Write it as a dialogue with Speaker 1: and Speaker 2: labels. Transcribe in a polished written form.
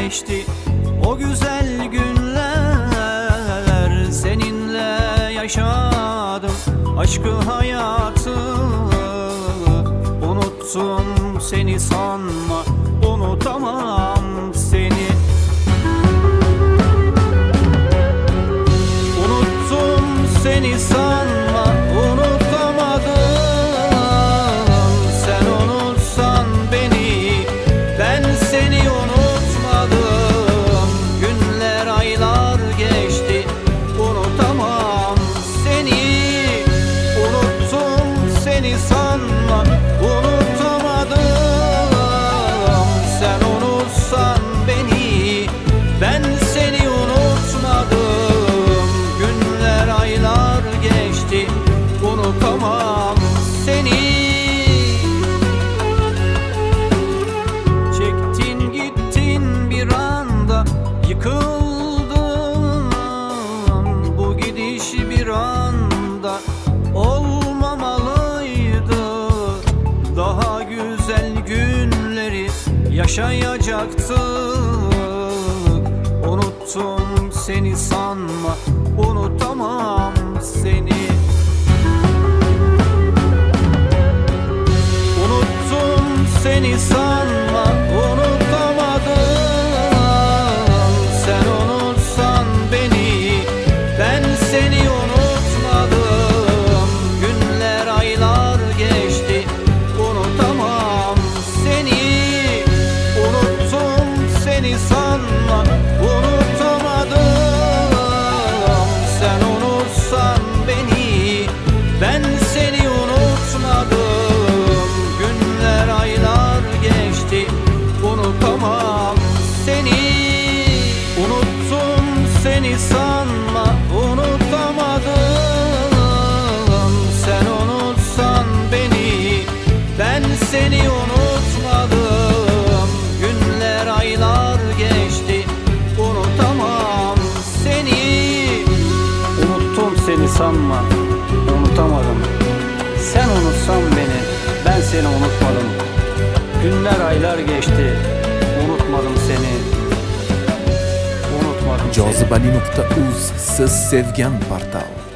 Speaker 1: geçti o güzel günler. Seninle yaşadım aşkı hayatı. Unuttum seni sanma, unutamam seni. Unuttum seni sanma, unutamadım. Sen unutsan beni, ben seni unutmadım. Günler aylar geçti, unutamam seni. Unuttum seni sanma, unutamadım. Sen unutsan beni, ben seni unutmadım. Günler aylar geçti, unutamam seni. Çektin gittin bir anda, yıkıldım. Bu gidiş bir anda olmamalıydı. Daha güzel günleri yaşayacaktık. Unuttum seni sanma, unutamam seni. Unuttum seni sanma, unutamadım. Sen unutsan beni, ben seni unutmadım. Günler aylar geçti, unutamam seni. Unuttum seni sanma, unutamadım. Sen unutsan beni, ben seni unutmadım. Günler aylar geçti, unutamam seni. Unuttum seni sanma, unutamadım. Sen unutsan beni, ben seni unutmadım. Günler aylar geçti, unutamam seni. Unuttum seni sanma, unutamadım. Sen unutsan beni, ben seni unutmadım. Günler aylar geçti, unutmadım seni. Unutmadım seni.
Speaker 2: Jozibali.uz, siz sevgan portal.